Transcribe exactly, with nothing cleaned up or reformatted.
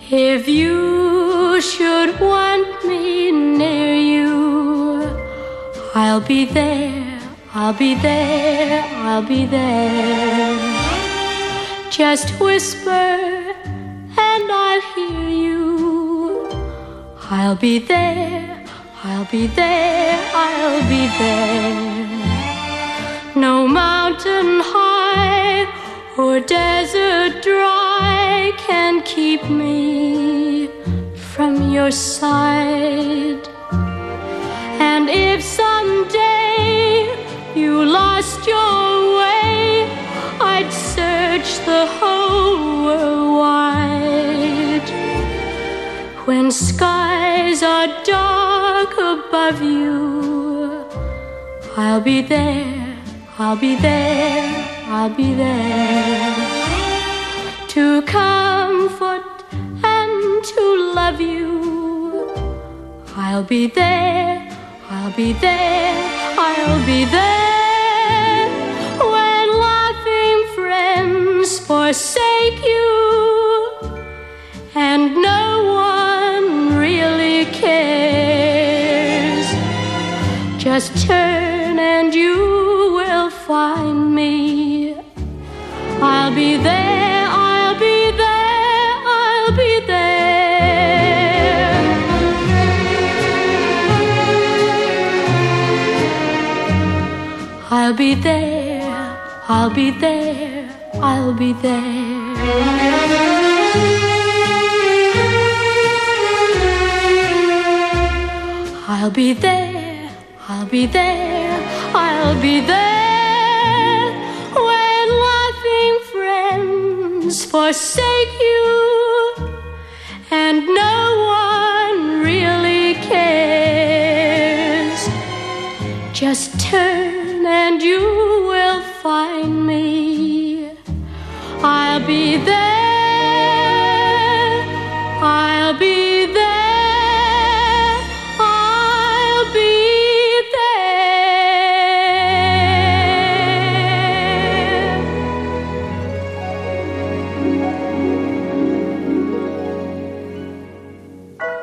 If you should want me near you, I'll be there, I'll be there, I'll be there. Just whisper and I'll hear you. I'll be there, I'll be there, I'll be there. No mountain high or desert dry can keep me from your side. And if someday you lost your way, I'd search the whole world wide. When skies are dark above you, I'll be there, I'll be there, I'll be there to comfort and to love you. I'll be there, I'll be there, I'll be there when laughing friends forsake you and no one really cares. Just turn and you will find me. I'll be there, I'll be there, I'll be there. I'll be there, I'll be there, I'll be there. I'll be there, I'll be there, I'll be there when laughing friends forsake you and no one really cares. Just turn and you will find me. I'll be there.